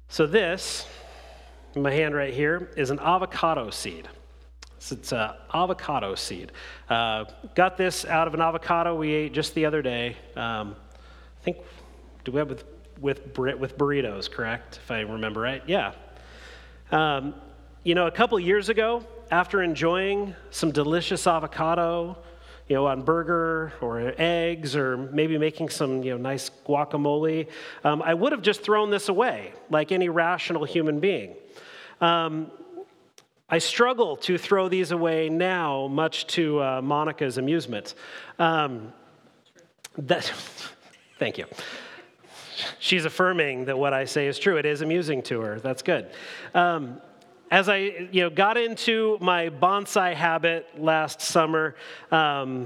So this, in my hand right here, is an avocado seed. So it's an avocado seed. Got this out of an avocado we ate just the other day. I think, do we have with burritos, correct? If I remember right, yeah. A couple years ago, after enjoying some delicious avocado, on burger or eggs, or maybe making some, nice guacamole, I would have just thrown this away like any rational human being. I struggle to throw these away now, much to Monica's amusement. Thank you. She's affirming that what I say is true. It is amusing to her. That's good. As I got into my bonsai habit last summer, a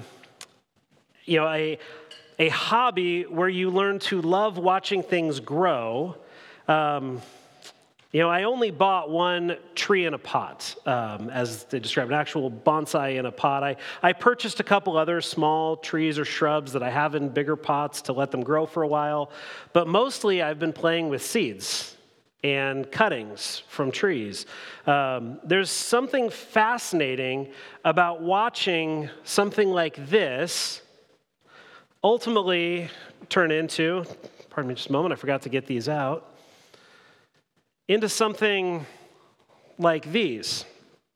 hobby where you learn to love watching things grow. I only bought one tree in a pot, as they describe an actual bonsai in a pot. I purchased a couple other small trees or shrubs that I have in bigger pots to let them grow for a while. But mostly I've been playing with seeds and cuttings from trees. There's something fascinating about watching something like this ultimately turn into, pardon me just a moment, I forgot to get these out, into something like these.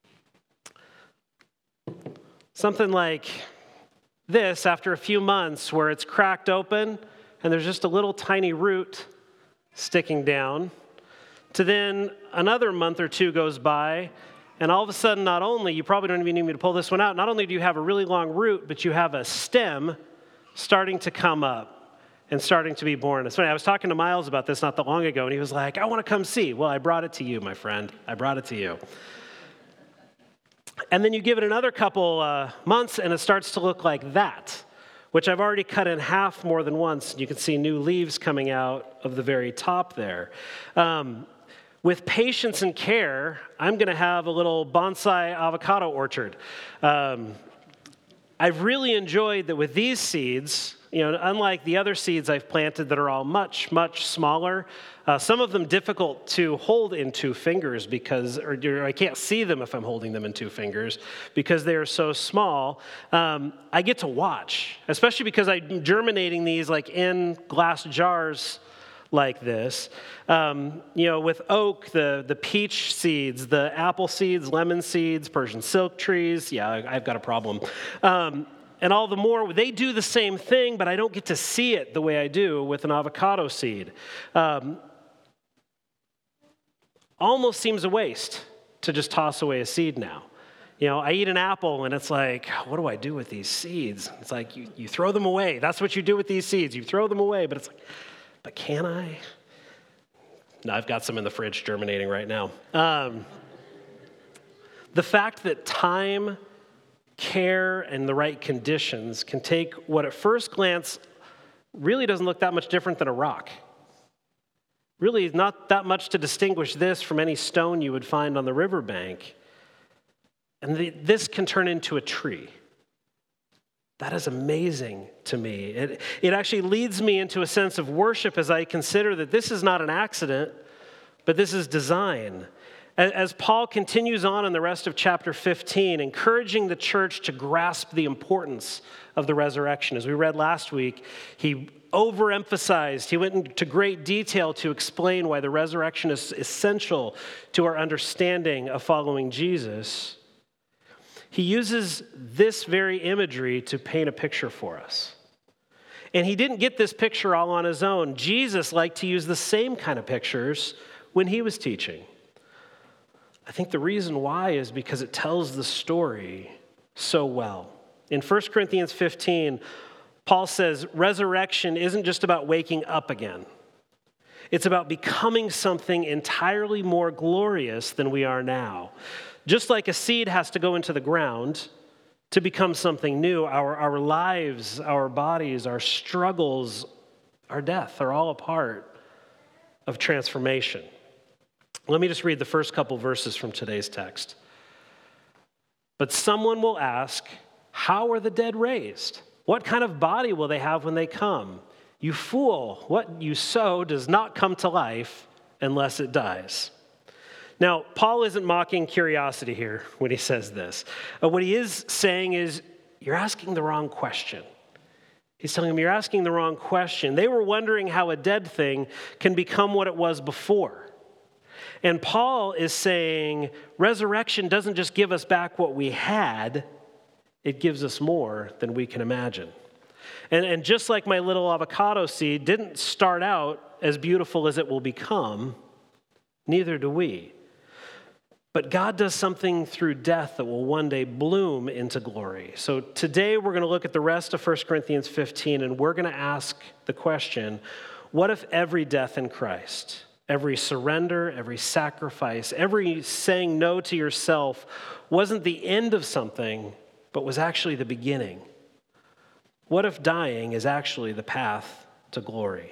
Something like this after a few months where it's cracked open and there's just a little tiny root sticking down. To then another month or two goes by, and all of a sudden, not only, you probably don't even need me to pull this one out, not only do you have a really long root, but you have a stem starting to come up and starting to be born. It's funny, I was talking to Miles about this not that long ago, and he was like, I want to come see. Well, I brought it to you, my friend. I brought it to you. And then you give it another couple months, and it starts to look like that, which I've already cut in half more than once. You can see new leaves coming out of the very top there. With patience and care, I'm going to have a little bonsai avocado orchard. I've really enjoyed that with these seeds, unlike the other seeds I've planted that are all much, much smaller, some of them difficult to hold in two fingers or I can't see them if I'm holding them in two fingers because they are so small. I get to watch, especially because I'm germinating these like in glass jars like this. With oak, the peach seeds, the apple seeds, lemon seeds, Persian silk trees. Yeah, I've got a problem. And all the more, they do the same thing, but I don't get to see it the way I do with an avocado seed. Almost seems a waste to just toss away a seed now. I eat an apple and it's like, what do I do with these seeds? It's like you throw them away. That's what you do with these seeds. You throw them away, but it's like, but can I? No, I've got some in the fridge germinating right now. The fact that time, care, and the right conditions can take what at first glance really doesn't look that much different than a rock. Really not that much to distinguish this from any stone you would find on the riverbank. And this can turn into a tree. That is amazing to me. It actually leads me into a sense of worship as I consider that this is not an accident, but this is design. As Paul continues on in the rest of chapter 15, encouraging the church to grasp the importance of the resurrection. As we read last week, he overemphasized, he went into great detail to explain why the resurrection is essential to our understanding of following Jesus. He uses this very imagery to paint a picture for us. And he didn't get this picture all on his own. Jesus liked to use the same kind of pictures when he was teaching. I think the reason why is because it tells the story so well. In 1 Corinthians 15, Paul says, resurrection isn't just about waking up again. It's about becoming something entirely more glorious than we are now. Just like a seed has to go into the ground to become something new, our lives, our bodies, our struggles, our death are all a part of transformation. Let me just read the first couple verses from today's text. But someone will ask, how are the dead raised? What kind of body will they have when they come? You fool, what you sow does not come to life, unless it dies. Now, Paul isn't mocking curiosity here when he says this. What he is saying is, you're asking the wrong question. He's telling them, you're asking the wrong question. They were wondering how a dead thing can become what it was before. And Paul is saying, resurrection doesn't just give us back what we had, it gives us more than we can imagine. And just like my little avocado seed didn't start out as beautiful as it will become, neither do we. But God does something through death that will one day bloom into glory. So today we're going to look at the rest of 1 Corinthians 15, and we're going to ask the question, what if every death in Christ, every surrender, every sacrifice, every saying no to yourself wasn't the end of something, but was actually the beginning? What if dying is actually the path to glory?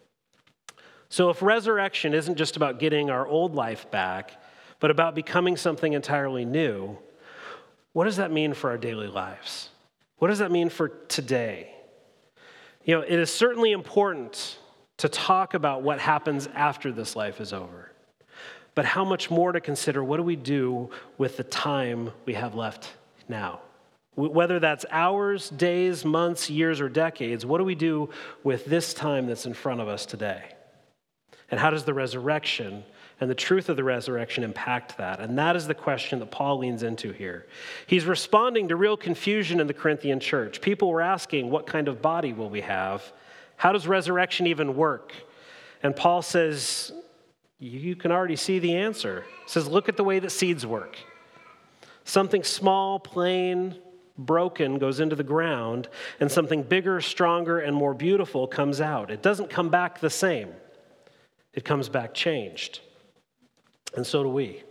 So if resurrection isn't just about getting our old life back, but about becoming something entirely new, what does that mean for our daily lives? What does that mean for today? You know, it is certainly important to talk about what happens after this life is over. But how much more to consider, what do we do with the time we have left now? Whether that's hours, days, months, years, or decades, what do we do with this time that's in front of us today? And how does the resurrection and the truth of the resurrection impact that? And that is the question that Paul leans into here. He's responding to real confusion in the Corinthian church. People were asking, what kind of body will we have? How does resurrection even work? And Paul says, you can already see the answer. He says, look at the way that seeds work. Something small, plain, broken goes into the ground, and something bigger, stronger, and more beautiful comes out. It doesn't come back the same. It comes back changed. And so do we.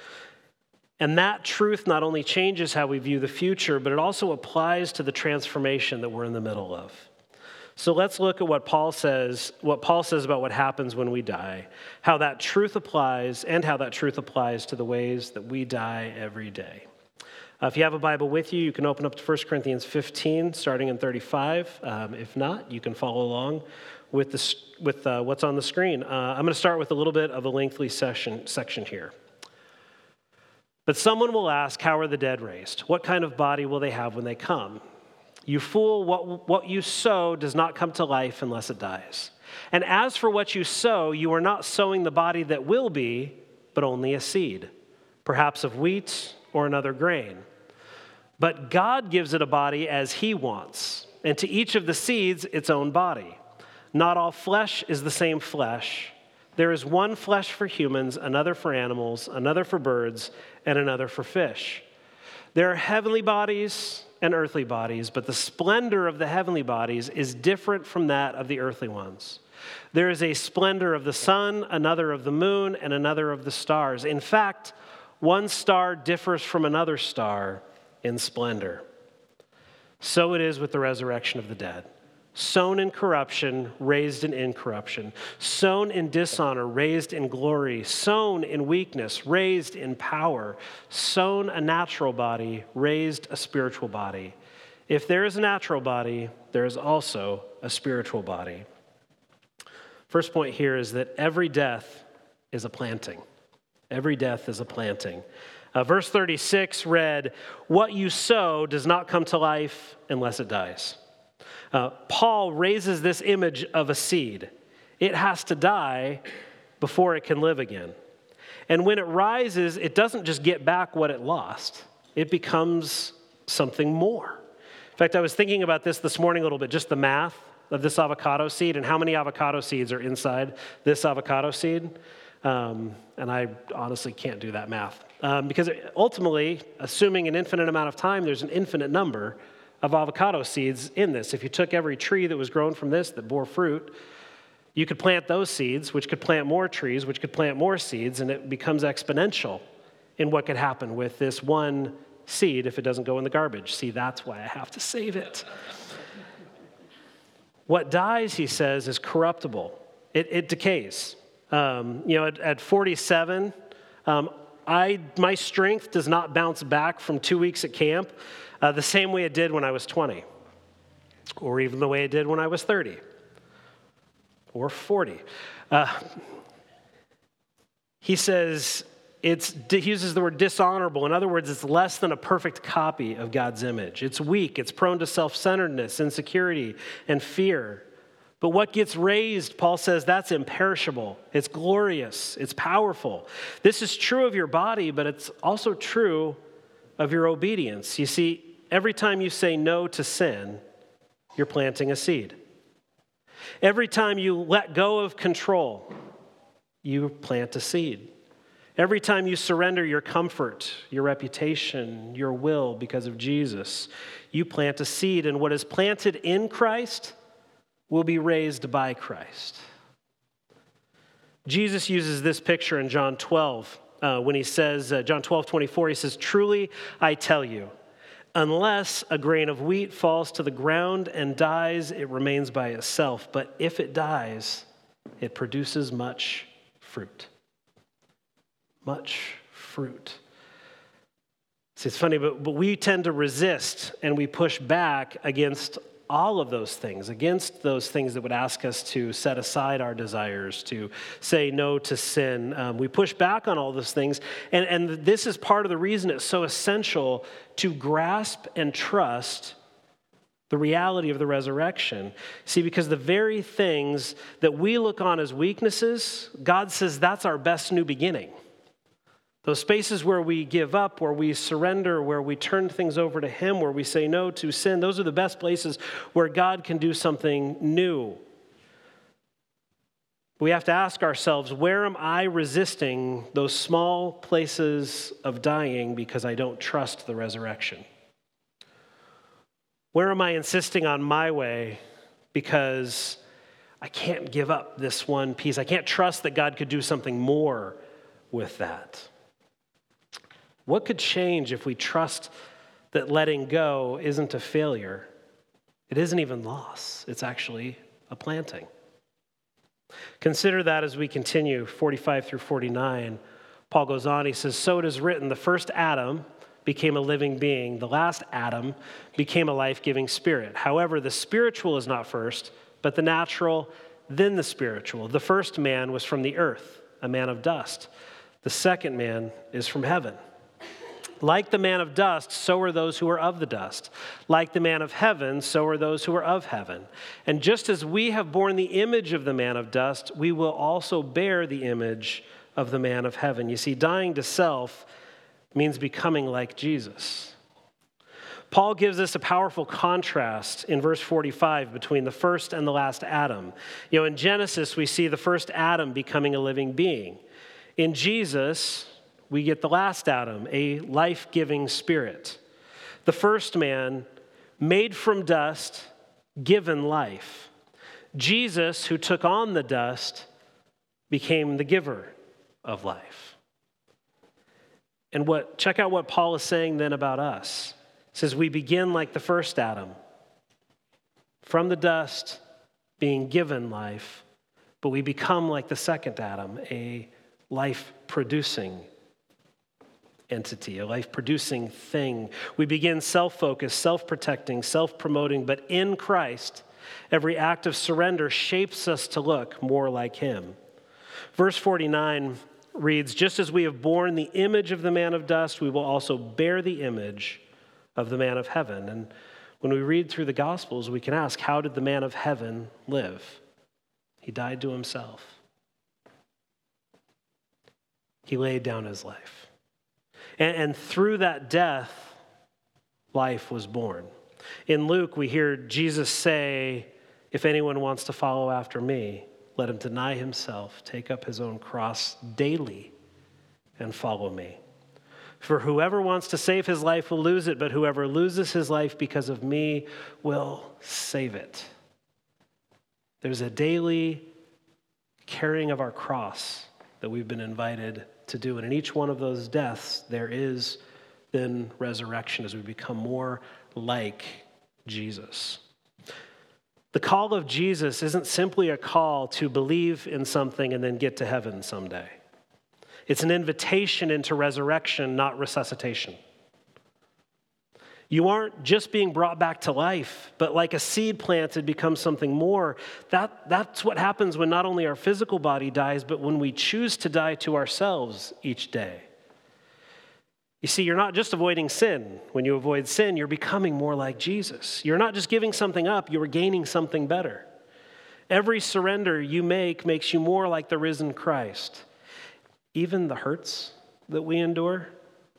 And that truth not only changes how we view the future, but it also applies to the transformation that we're in the middle of. So let's look at what Paul says about what happens when we die, how that truth applies, and how that truth applies to the ways that we die every day. If you have a Bible with you, you can open up to 1 Corinthians 15, starting in 35. If not, you can follow along with what's on the screen. I'm going to start with a little bit of a lengthy section here. But someone will ask, how are the dead raised? What kind of body will they have when they come? You fool, what you sow does not come to life unless it dies. And as for what you sow, you are not sowing the body that will be, but only a seed, perhaps of wheat or another grain. But God gives it a body as he wants, and to each of the seeds its own body. Not all flesh is the same flesh. There is one flesh for humans, another for animals, another for birds, and another for fish. There are heavenly bodies and earthly bodies, but the splendor of the heavenly bodies is different from that of the earthly ones. There is a splendor of the sun, another of the moon, and another of the stars. In fact, one star differs from another star in splendor. So it is with the resurrection of the dead. Sown in corruption, raised in incorruption. Sown in dishonor, raised in glory. Sown in weakness, raised in power. Sown a natural body, raised a spiritual body. If there is a natural body, there is also a spiritual body. First point here is that every death is a planting. Every death is a planting. Verse 36 read, what you sow does not come to life unless it dies. Paul raises this image of a seed. It has to die before it can live again. And when it rises, it doesn't just get back what it lost. It becomes something more. In fact, I was thinking about this morning a little bit, just the math of this avocado seed and how many avocado seeds are inside this avocado seed. And I honestly can't do that math. Because ultimately, assuming an infinite amount of time, there's an infinite number of avocado seeds in this. If you took every tree that was grown from this that bore fruit, you could plant those seeds, which could plant more trees, which could plant more seeds, and it becomes exponential in what could happen with this one seed if it doesn't go in the garbage. See, that's why I have to save it. What dies, he says, is corruptible. It decays. At 47, my strength does not bounce back from 2 weeks at camp the same way it did when I was 20, or even the way it did when I was 30, or 40. he says he uses the word dishonorable. In other words, it's less than a perfect copy of God's image. It's weak. It's prone to self-centeredness, insecurity, and fear. But what gets raised, Paul says, that's imperishable. It's glorious. It's powerful. This is true of your body, but it's also true of your obedience. You see, every time you say no to sin, you're planting a seed. Every time you let go of control, you plant a seed. Every time you surrender your comfort, your reputation, your will because of Jesus, you plant a seed. And what is planted in Christ will be raised by Christ. Jesus uses this picture in John 12 when he says, John 12:24, he says, "Truly I tell you, unless a grain of wheat falls to the ground and dies, it remains by itself. But if it dies, it produces much fruit." Much fruit. See, it's funny, but we tend to resist and we push back against all of those things, against those things that would ask us to set aside our desires, to say no to sin. We push back on all those things, and this is part of the reason it's so essential to grasp and trust the reality of the resurrection. See, because the very things that we look on as weaknesses, God says that's our best new beginning. Those spaces where we give up, where we surrender, where we turn things over to Him, where we say no to sin, those are the best places where God can do something new. We have to ask ourselves, where am I resisting those small places of dying because I don't trust the resurrection? Where am I insisting on my way because I can't give up this one piece? I can't trust that God could do something more with that. What could change if we trust that letting go isn't a failure? It isn't even loss. It's actually a planting. Consider that as we continue, 45 through 49. Paul goes on, he says, "So it is written, the first Adam became a living being. The last Adam became a life-giving spirit. However, the spiritual is not first, but the natural, then the spiritual. The first man was from the earth, a man of dust. The second man is from heaven. Like the man of dust, so are those who are of the dust. Like the man of heaven, so are those who are of heaven. And just as we have borne the image of the man of dust, we will also bear the image of the man of heaven." You see, dying to self means becoming like Jesus. Paul gives us a powerful contrast in verse 45 between the first and the last Adam. You know, in Genesis, we see the first Adam becoming a living being. In Jesus, we get the last Adam, a life-giving spirit. The first man, made from dust, given life. Jesus, who took on the dust, became the giver of life. And check out what Paul is saying then about us. He says we begin like the first Adam, from the dust, being given life, but we become like the second Adam, a life-producing entity, a life-producing thing. We begin self-focused, self-protecting, self-promoting, but in Christ, every act of surrender shapes us to look more like Him. Verse 49 reads, "Just as we have borne the image of the man of dust, we will also bear the image of the man of heaven." And when we read through the Gospels, we can ask, how did the man of heaven live? He died to himself. He laid down his life. And through that death, life was born. In Luke, we hear Jesus say, "If anyone wants to follow after me, let him deny himself, take up his own cross daily, and follow me. For whoever wants to save his life will lose it, but whoever loses his life because of me will save it." There's a daily carrying of our cross that we've been invited to do. And in each one of those deaths, there is then resurrection as we become more like Jesus. The call of Jesus isn't simply a call to believe in something and then get to heaven someday. It's an invitation into resurrection, not resuscitation. You aren't just being brought back to life, but like a seed planted becomes something more. That's what happens when not only our physical body dies, but when we choose to die to ourselves each day. You see, you're not just avoiding sin. When you avoid sin, you're becoming more like Jesus. You're not just giving something up, you're gaining something better. Every surrender you make makes you more like the risen Christ. Even the hurts that we endure,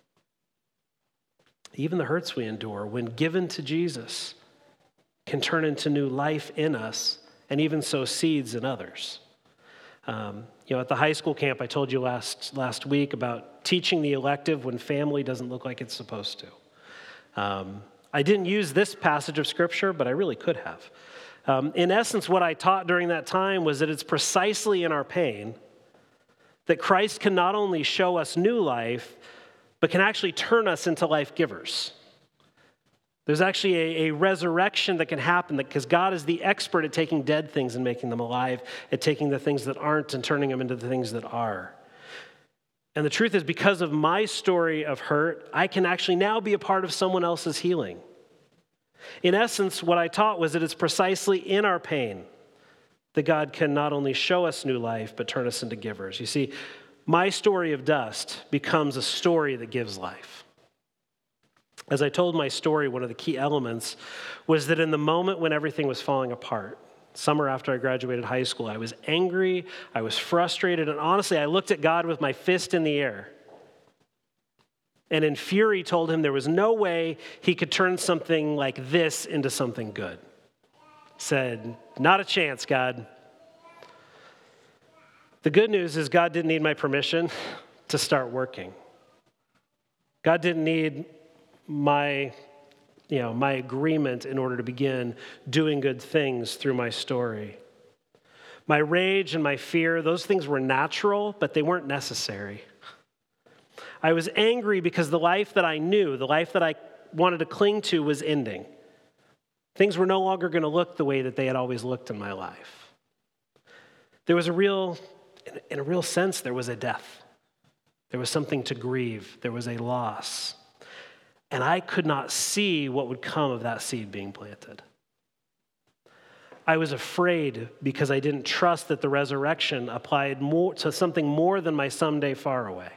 when given to Jesus, can turn into new life in us and even sow seeds in others. At the high school camp, I told you last week about teaching the elective when family doesn't look like it's supposed to. I didn't use this passage of Scripture, but I really could have. In essence, what I taught during that time was that it's precisely in our pain that Christ can not only show us new life, but can actually turn us into life givers. There's actually a resurrection that can happen because God is the expert at taking dead things and making them alive, at taking the things that aren't and turning them into the things that are. And the truth is, because of my story of hurt, I can actually now be a part of someone else's healing. In essence, what I taught was that it's precisely in our pain that God can not only show us new life, but turn us into givers. You see, my story of dust becomes a story that gives life. As I told my story, one of the key elements was that in the moment when everything was falling apart, summer after I graduated high school, I was angry, I was frustrated, and honestly, I looked at God with my fist in the air. And in fury told him there was no way he could turn something like this into something good. Said, not a chance, God. The good news is God didn't need my permission to start working. God didn't need my agreement in order to begin doing good things through my story. My rage and my fear, those things were natural, but they weren't necessary. I was angry because the life that I knew, the life that I wanted to cling to was ending. Things were no longer going to look the way that they had always looked in my life. There was in a real sense, there was a death. There was something to grieve. There was a loss. And I could not see what would come of that seed being planted. I was afraid because I didn't trust that the resurrection applied more to something more than my someday far away.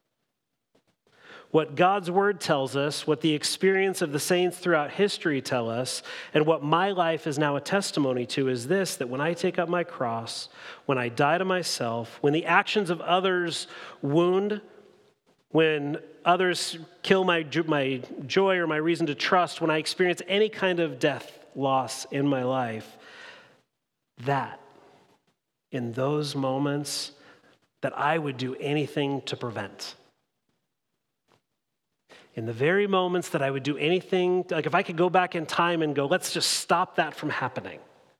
What God's word tells us, what the experience of the saints throughout history tell us, and what my life is now a testimony to is this, that when I take up my cross, when I die to myself, when the actions of others wound, when others kill my joy or my reason to trust, when I experience any kind of death, loss in my life, that in those moments that I would do anything to prevent. In the very moments that I would do anything, like if I could go back in time and go, let's just stop that from happening.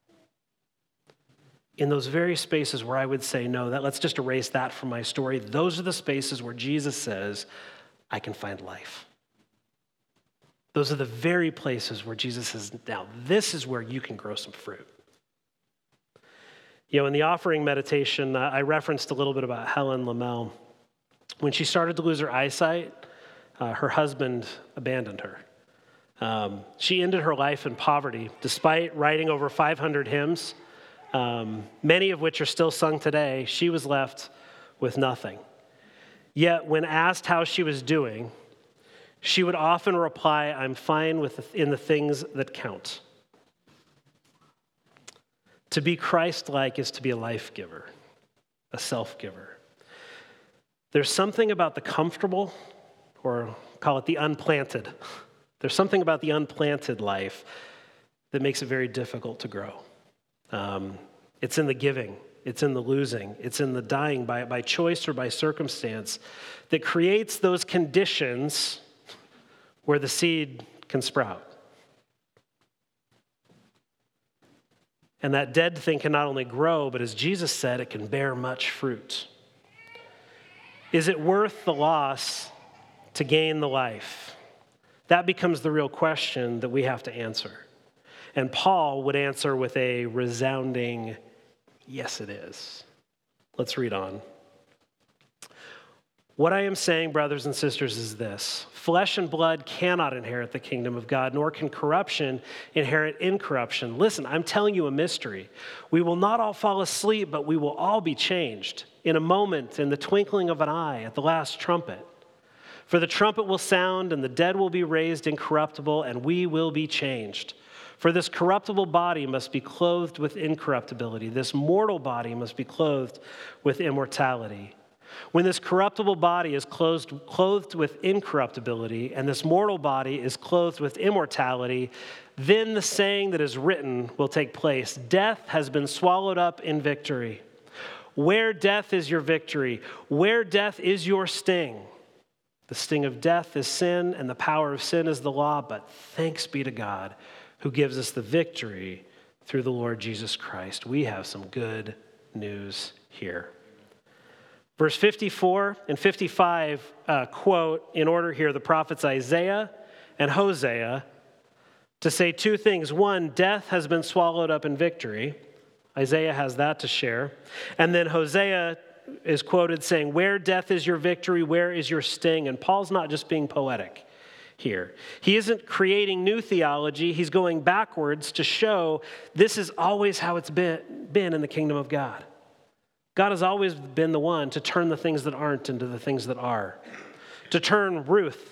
In those very spaces where I would say, no, let's just erase that from my story, those are the spaces where Jesus says, I can find life. Those are the very places where Jesus says, now this is where you can grow some fruit. In the offering meditation, I referenced a little bit about Helen Lamel. When she started to lose her eyesight, her husband abandoned her. She ended her life in poverty, despite writing over 500 hymns, many of which are still sung today. She was left with nothing. Yet, when asked how she was doing, she would often reply, I'm fine in the things that count. To be Christ-like is to be a life giver, a self-giver. There's something about the comfortable, or call it the unplanted. There's something about the unplanted life that makes it very difficult to grow. It's in the giving. It's in the losing. It's in the dying by choice or by circumstance that creates those conditions where the seed can sprout. And that dead thing can not only grow, but as Jesus said, it can bear much fruit. Is it worth the loss to gain the life? That becomes the real question that we have to answer. And Paul would answer with a resounding, yes, it is. Let's read on. What I am saying, brothers and sisters, is this: flesh and blood cannot inherit the kingdom of God, nor can corruption inherit incorruption. Listen, I'm telling you a mystery. We will not all fall asleep, but we will all be changed in a moment, in the twinkling of an eye, at the last trumpet. For the trumpet will sound, and the dead will be raised incorruptible, and we will be changed. For this corruptible body must be clothed with incorruptibility. This mortal body must be clothed with immortality. When this corruptible body is clothed with incorruptibility, and this mortal body is clothed with immortality, then the saying that is written will take place: death has been swallowed up in victory. Where, death, is your victory? Where, death, is your sting? The sting of death is sin, and the power of sin is the law, but thanks be to God who gives us the victory through the Lord Jesus Christ. We have some good news here. Verse 54 and 55 quote in order here the prophets Isaiah and Hosea to say two things. One, death has been swallowed up in victory. Isaiah has that to share. And then Hosea is quoted saying, where, death, is your victory? Where is your sting? And Paul's not just being poetic here. He isn't creating new theology. He's going backwards to show this is always how it's been in the kingdom of God. God has always been the one to turn the things that aren't into the things that are. To turn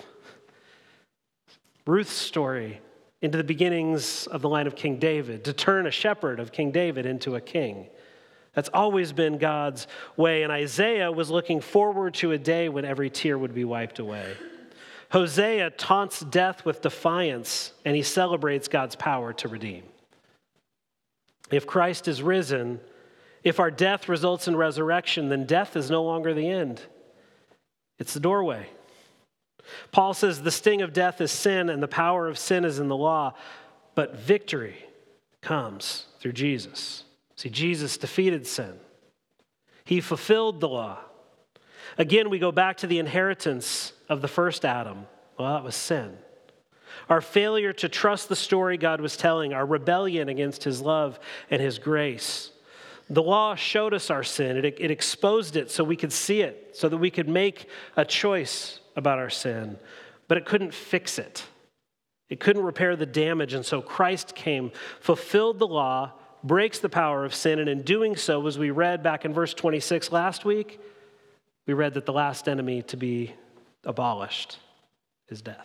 Ruth's story into the beginnings of the line of King David. To turn a shepherd of King David into a king. That's always been God's way. And Isaiah was looking forward to a day when every tear would be wiped away. Hosea taunts death with defiance, and he celebrates God's power to redeem. If Christ is risen, if our death results in resurrection, then death is no longer the end. It's the doorway. Paul says the sting of death is sin, and the power of sin is in the law, but victory comes through Jesus. See, Jesus defeated sin. He fulfilled the law. Again, we go back to the inheritance of the first Adam. Well, that was sin. Our failure to trust the story God was telling, our rebellion against his love and his grace. The law showed us our sin. It exposed it so we could see it, so that we could make a choice about our sin. But it couldn't fix it. It couldn't repair the damage. And so Christ came, fulfilled the law, breaks the power of sin. And in doing so, as we read back in verse 26 last week, we read that the last enemy to be abolished is death.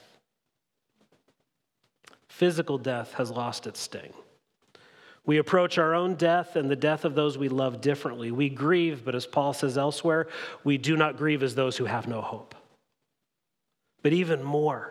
Physical death has lost its sting. We approach our own death and the death of those we love differently. We grieve, but as Paul says elsewhere, we do not grieve as those who have no hope. But even more,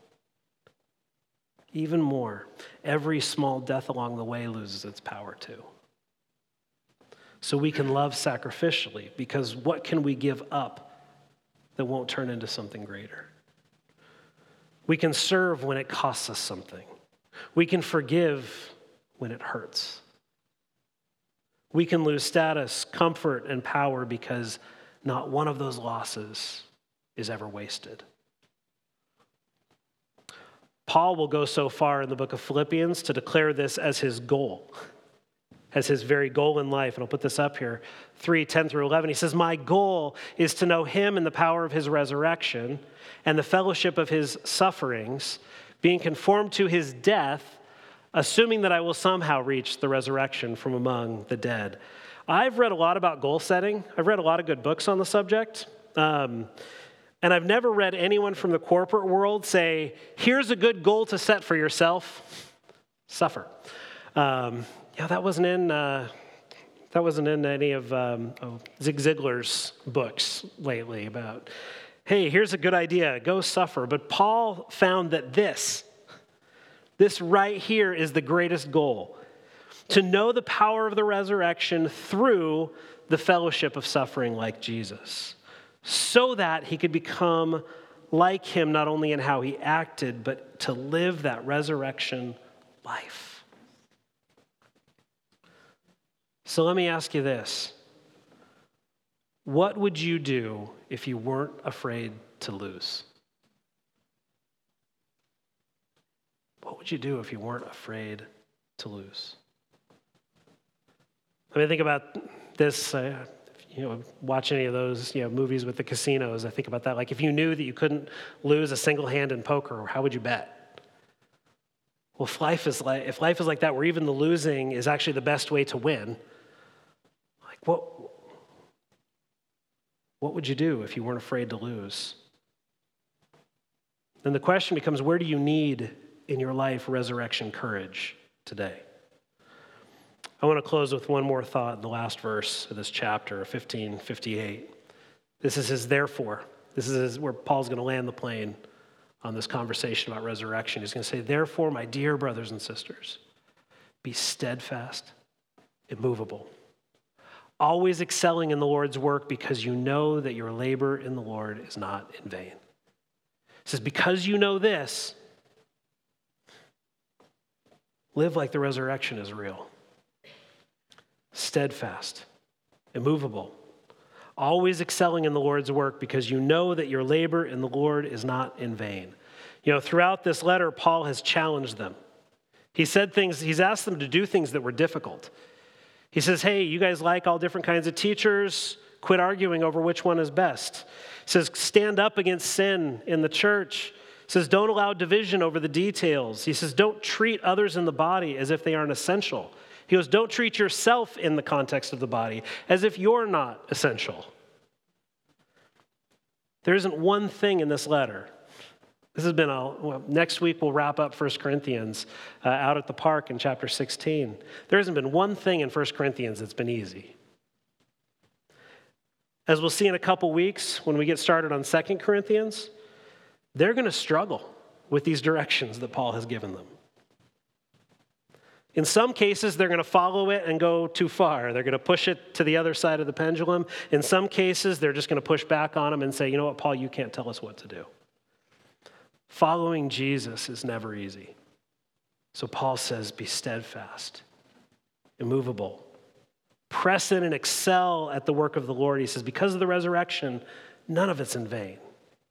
every small death along the way loses its power too. So we can love sacrificially, because what can we give up that won't turn into something greater? We can serve when it costs us something. We can forgive when it hurts. We can lose status, comfort, and power because not one of those losses is ever wasted. Paul will go so far in the book of Philippians to declare this as his goal, as his very goal in life. And I'll put this up here, 3:10 through 11. He says, my goal is to know him and the power of his resurrection and the fellowship of his sufferings, being conformed to his death, assuming that I will somehow reach the resurrection from among the dead. I've read a lot about goal setting. I've read a lot of good books on the subject. And I've never read anyone from the corporate world say, here's a good goal to set for yourself: suffer. That wasn't in any of Zig Ziglar's books lately about, hey, here's a good idea, go suffer. But Paul found that this right here is the greatest goal: to know the power of the resurrection through the fellowship of suffering like Jesus, so that he could become like him, not only in how he acted, but to live that resurrection life. So let me ask you this. What would you do if you weren't afraid to lose? What would you do if you weren't afraid to lose? I mean, think about this. watch any of those, movies with the casinos, I think about that. Like if you knew that you couldn't lose a single hand in poker, how would you bet? Well, if life is like that, where even the losing is actually the best way to win, like what would you do if you weren't afraid to lose? Then the question becomes, where do you need in your life resurrection courage today? I want to close with one more thought in the last verse of this chapter, 15:58. This is his therefore. This is where Paul's going to land the plane on this conversation about resurrection. He's going to say, therefore, my dear brothers and sisters, be steadfast, immovable, always excelling in the Lord's work because you know that your labor in the Lord is not in vain. He says, because you know this, live like the resurrection is real. Steadfast, immovable, always excelling in the Lord's work because you know that your labor in the Lord is not in vain. Throughout this letter, Paul has challenged them. He's asked them to do things that were difficult. He says, hey, you guys like all different kinds of teachers. Quit arguing over which one is best. He says, stand up against sin in the church. He says, don't allow division over the details. He says, don't treat others in the body as if they aren't essential. He goes, don't treat yourself in the context of the body as if you're not essential. There isn't one thing in this letter. This has been next week we'll wrap up 1 Corinthians out at the park in chapter 16. There hasn't been one thing in 1 Corinthians that's been easy. As we'll see in a couple weeks when we get started on 2 Corinthians, they're going to struggle with these directions that Paul has given them. In some cases, they're going to follow it and go too far. They're going to push it to the other side of the pendulum. In some cases, they're just going to push back on them and say, you know what, Paul, you can't tell us what to do. Following Jesus is never easy. So Paul says, be steadfast, immovable. Press in and excel at the work of the Lord. He says, because of the resurrection, none of it's in vain.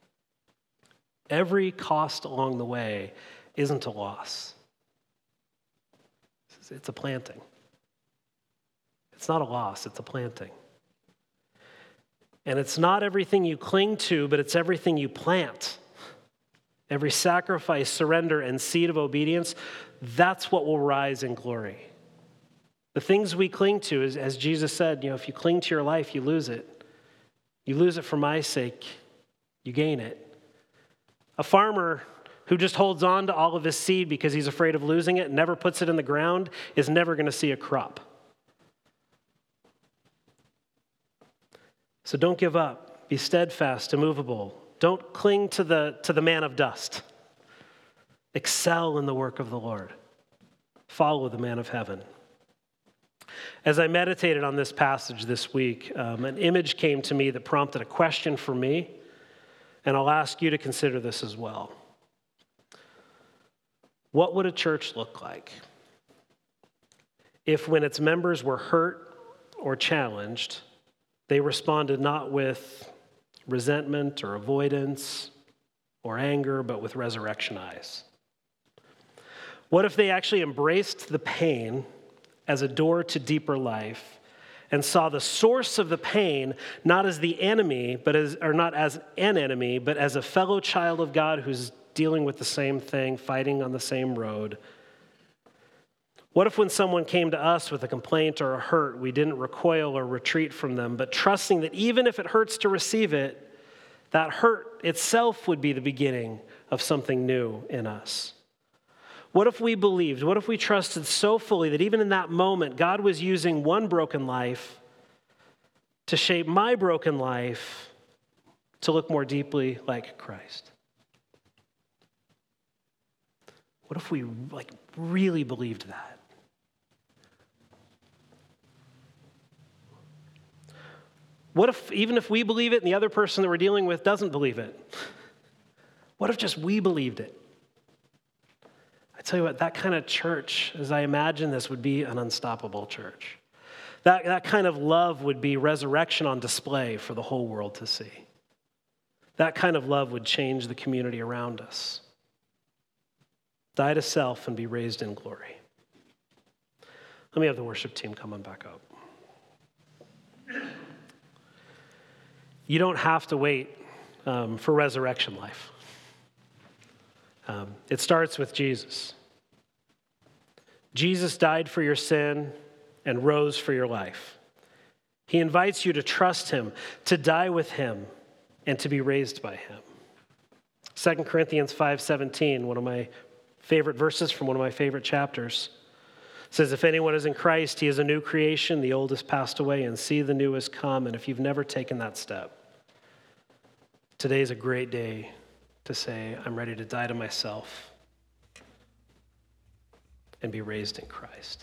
Every cost along the way isn't a loss. It's a planting. It's not a loss, it's a planting. And it's not everything you cling to, but it's everything you plant. Every sacrifice, surrender, and seed of obedience, that's what will rise in glory. The things we cling to, as Jesus said, if you cling to your life, you lose it. You lose it for my sake, you gain it. A farmer who just holds on to all of his seed because he's afraid of losing it and never puts it in the ground is never going to see a crop. So don't give up. Be steadfast, immovable. Don't cling to the man of dust. Excel in the work of the Lord. Follow the man of heaven. As I meditated on this passage this week, an image came to me that prompted a question for me, and I'll ask you to consider this as well. What would a church look like if when its members were hurt or challenged, they responded not with resentment or avoidance or anger, but with resurrection eyes? What if they actually embraced the pain as a door to deeper life and saw the source of the pain not as the enemy, not as an enemy, but as a fellow child of God who's dealing with the same thing, fighting on the same road? What if when someone came to us with a complaint or a hurt, we didn't recoil or retreat from them, but trusting that even if it hurts to receive it, that hurt itself would be the beginning of something new in us? What if we believed, what if we trusted so fully that even in that moment, God was using one broken life to shape my broken life to look more deeply like Christ? What if we really believed that? What if, even if we believe it and the other person that we're dealing with doesn't believe it? What if just we believed it? I tell you what, that kind of church, as I imagine this, would be an unstoppable church. That kind of love would be resurrection on display for the whole world to see. That kind of love would change the community around us. Die to self and be raised in glory. Let me have the worship team come on back up. You don't have to wait for resurrection life. It starts with Jesus. Jesus died for your sin and rose for your life. He invites you to trust him, to die with him, and to be raised by him. 2 Corinthians 5:17, one of my favorite verses from one of my favorite chapters, says, if anyone is in Christ, he is a new creation. The old has passed away, and see, the new has come. And if you've never taken that step, today is a great day to say, I'm ready to die to myself and be raised in Christ.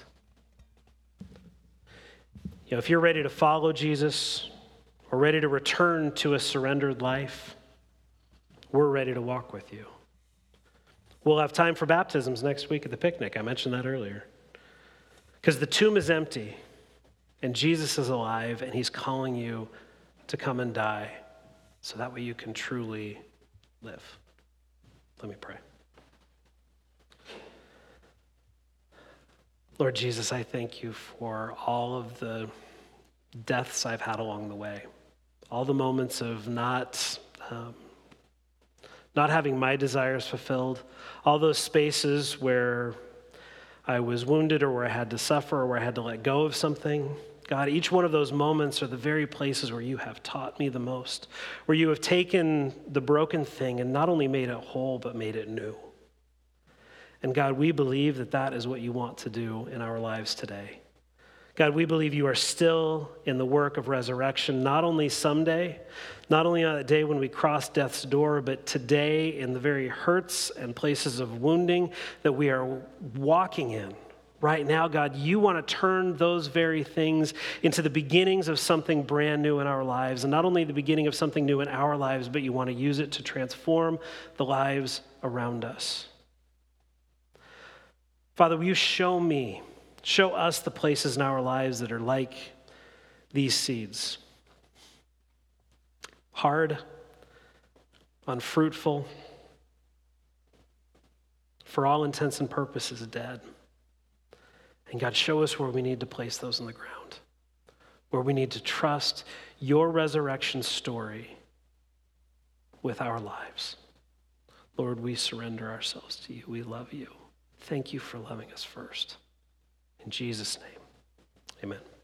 If you're ready to follow Jesus or ready to return to a surrendered life, we're ready to walk with you. We'll have time for baptisms next week at the picnic. I mentioned that earlier. Because the tomb is empty and Jesus is alive and he's calling you to come and die so that way you can truly live. Let me pray. Lord Jesus, I thank you for all of the deaths I've had along the way, all the moments of not having my desires fulfilled, all those spaces where I was wounded or where I had to suffer or where I had to let go of something. God, each one of those moments are the very places where you have taught me the most, where you have taken the broken thing and not only made it whole, but made it new. And God, we believe that that is what you want to do in our lives today. God, we believe you are still in the work of resurrection, not only someday, not only on that day when we cross death's door, but today in the very hurts and places of wounding that we are walking in. Right now, God, you want to turn those very things into the beginnings of something brand new in our lives. And not only the beginning of something new in our lives, but you want to use it to transform the lives around us. Father, will you show us the places in our lives that are like these seeds? Hard, unfruitful, for all intents and purposes dead. And God, show us where we need to place those in the ground, where we need to trust your resurrection story with our lives. Lord, we surrender ourselves to you. We love you. Thank you for loving us first. In Jesus' name, amen.